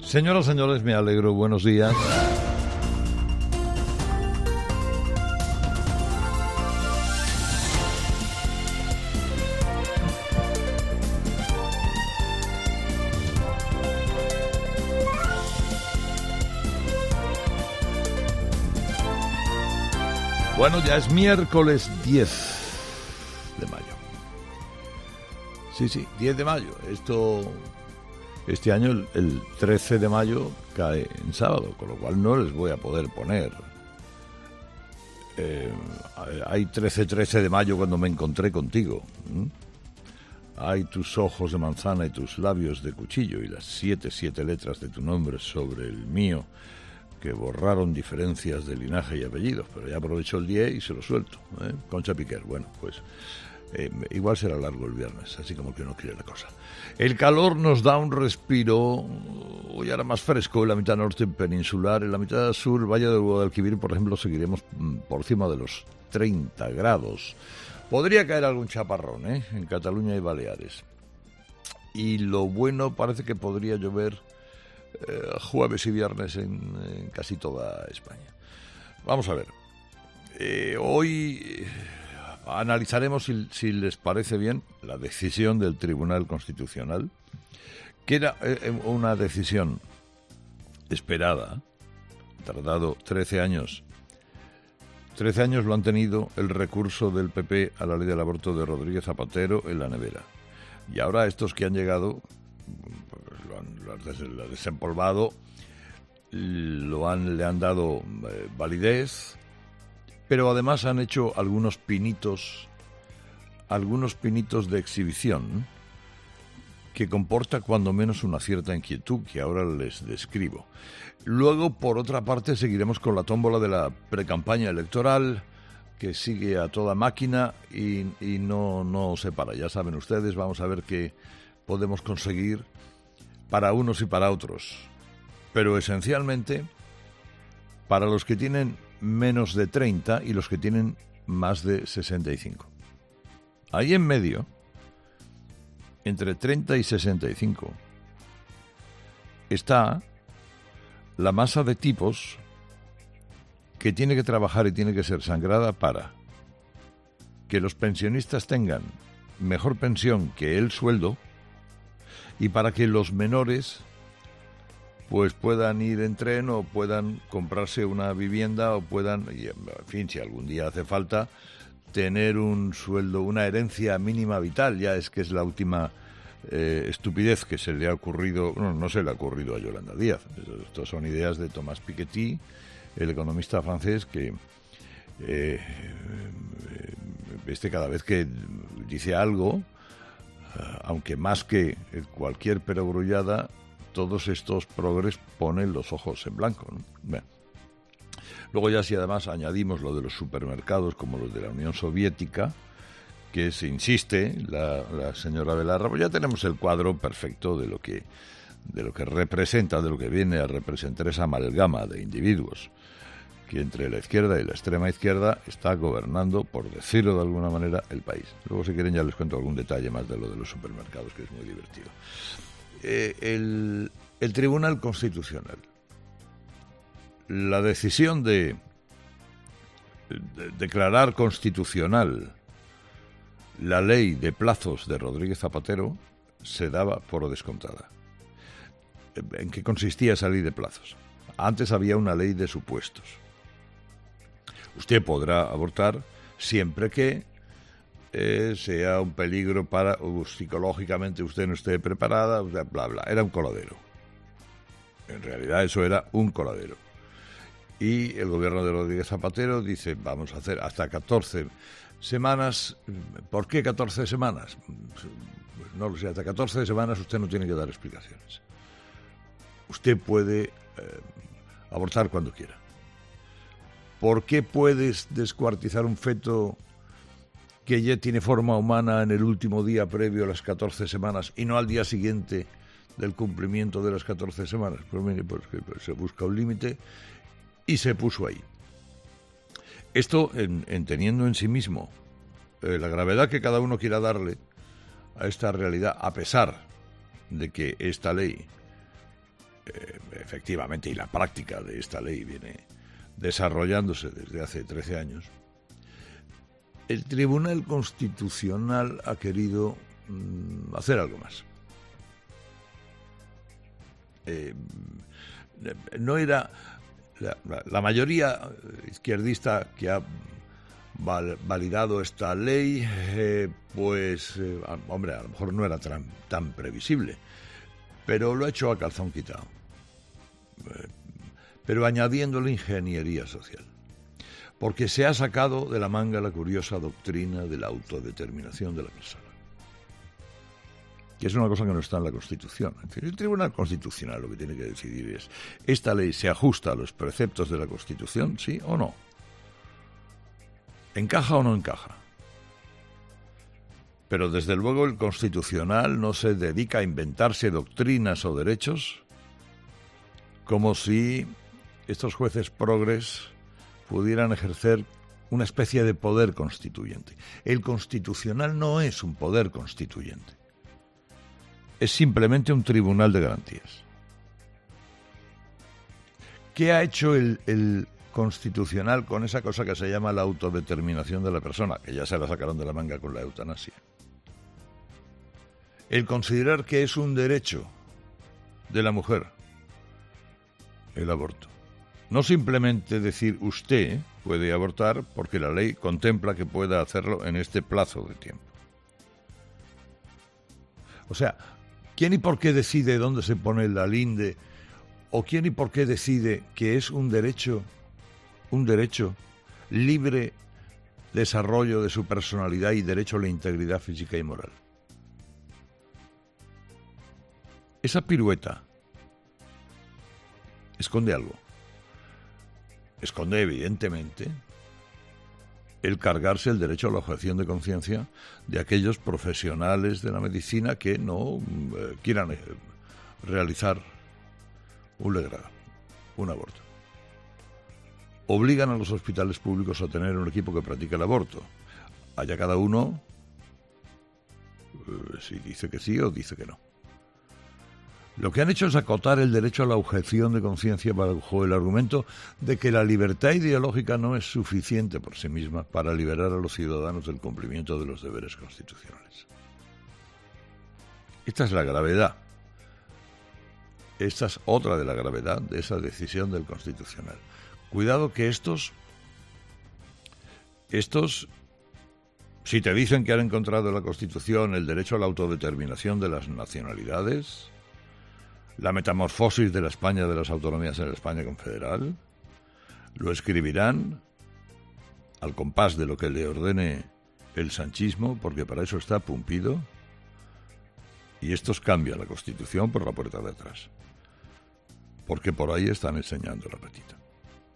Señoras, señores, me alegro. Buenos días. Bueno, ya es miércoles 10 de mayo. Sí, 10 de mayo. Este año, el 13 de mayo, cae en sábado, con lo cual no les voy a poder poner. Hay 13 de mayo cuando me encontré contigo. Hay tus ojos de manzana y tus labios de cuchillo y las 7 letras de tu nombre sobre el mío, que borraron diferencias de linaje y apellidos, pero ya aprovecho el día y se lo suelto. Concha Piquer, bueno, pues igual será largo el viernes, así como que uno quiere la cosa. El calor nos da un respiro, hoy ahora más fresco en la mitad norte peninsular, en la mitad sur, Valle del Guadalquivir, por ejemplo, seguiremos por encima de los 30 grados. Podría caer algún chaparrón, en Cataluña y Baleares. Y lo bueno, parece que podría llover jueves y viernes en casi toda España. Vamos a ver. Hoy analizaremos, si les parece bien, la decisión del Tribunal Constitucional, que era una decisión esperada, tardado 13 años. 13 años lo han tenido el recurso del PP a la ley del aborto de Rodríguez Zapatero en la nevera. Y ahora estos que han llegado lo han desempolvado, le han dado validez, pero además han hecho algunos pinitos de exhibición que comporta cuando menos una cierta inquietud que ahora les describo. Luego, por otra parte, seguiremos con la tómbola de la precampaña electoral, que sigue a toda máquina y no se para. Ya saben ustedes, vamos a ver qué podemos conseguir para unos y para otros, pero esencialmente para los que tienen menos de 30 y los que tienen más de 65. Ahí en medio, entre 30 y 65, está la masa de tipos que tiene que trabajar y tiene que ser sangrada para que los pensionistas tengan mejor pensión que el sueldo y para que los menores pues puedan ir en tren o puedan comprarse una vivienda o puedan, y, en fin, si algún día hace falta, tener un sueldo, una herencia mínima vital. Ya es que es la última estupidez que se le ha ocurrido, no se le ha ocurrido a Yolanda Díaz. Estas son ideas de Thomas Piketty, el economista francés, que cada vez que dice algo, aunque más que cualquier perogrullada, todos estos progres ponen los ojos en blanco, ¿no? Bueno. Luego ya si además añadimos lo de los supermercados como los de la Unión Soviética, que se insiste la señora Belarra, pues ya tenemos el cuadro perfecto de lo que representa, de lo que viene a representar esa amalgama de individuos que entre la izquierda y la extrema izquierda está gobernando, por decirlo de alguna manera, el país. Luego, si quieren, ya les cuento algún detalle más de lo de los supermercados, que es muy divertido. El Tribunal Constitucional, la decisión de declarar constitucional la ley de plazos de Rodríguez Zapatero se daba por descontada. ¿En qué consistía esa ley de plazos? Antes había una ley de supuestos. Usted podrá abortar siempre que sea un peligro para, psicológicamente usted no esté preparada, bla, bla. Era un coladero. En realidad eso era un coladero. Y el gobierno de Rodríguez Zapatero dice, vamos a hacer hasta 14 semanas. ¿Por qué 14 semanas? Pues no lo sé, hasta 14 semanas usted no tiene que dar explicaciones. Usted puede abortar cuando quiera. ¿Por qué puedes descuartizar un feto que ya tiene forma humana en el último día previo a las 14 semanas y no al día siguiente del cumplimiento de las 14 semanas? Pues mire, pues se busca un límite y se puso ahí. Esto teniendo en sí mismo la gravedad que cada uno quiera darle a esta realidad, a pesar de que esta ley efectivamente, y la práctica de esta ley viene desarrollándose desde hace 13 años, el Tribunal Constitucional ha querido hacer algo más. No era la mayoría izquierdista que ha validado esta ley, hombre, a lo mejor no era tan previsible, pero lo ha hecho a calzón quitado, pero añadiéndole ingeniería social, porque se ha sacado de la manga la curiosa doctrina de la autodeterminación de la persona, que es una cosa que no está en la Constitución. En fin, el Tribunal Constitucional lo que tiene que decidir es: ¿esta ley se ajusta a los preceptos de la Constitución, sí o no? ¿Encaja o no encaja? Pero desde luego el Constitucional no se dedica a inventarse doctrinas o derechos como si estos jueces progres pudieran ejercer una especie de poder constituyente. El Constitucional no es un poder constituyente. Es simplemente un tribunal de garantías. ¿Qué ha hecho el Constitucional con esa cosa que se llama la autodeterminación de la persona, que ya se la sacaron de la manga con la eutanasia? El considerar que es un derecho de la mujer el aborto. No simplemente decir usted puede abortar porque la ley contempla que pueda hacerlo en este plazo de tiempo. O sea, ¿quién y por qué decide dónde se pone la linde? ¿O quién y por qué decide que es un derecho libre desarrollo de su personalidad y derecho a la integridad física y moral? Esa pirueta esconde algo. Esconde, evidentemente, el cargarse el derecho a la objeción de conciencia de aquellos profesionales de la medicina que no quieran realizar un legrado, un aborto. Obligan a los hospitales públicos a tener un equipo que practique el aborto. Allá cada uno si dice que sí o dice que no. Lo que han hecho es acotar el derecho a la objeción de conciencia bajo el argumento de que la libertad ideológica no es suficiente por sí misma para liberar a los ciudadanos del cumplimiento de los deberes constitucionales. Esta es la gravedad. Esta es otra de la gravedad de esa decisión del Constitucional. Cuidado que estos, si te dicen que han encontrado en la Constitución el derecho a la autodeterminación de las nacionalidades, la metamorfosis de la España de las autonomías en la España confederal, lo escribirán al compás de lo que le ordene el sanchismo, porque para eso está Pumpido, y estos cambian la Constitución por la puerta de atrás, porque por ahí están enseñando la patita.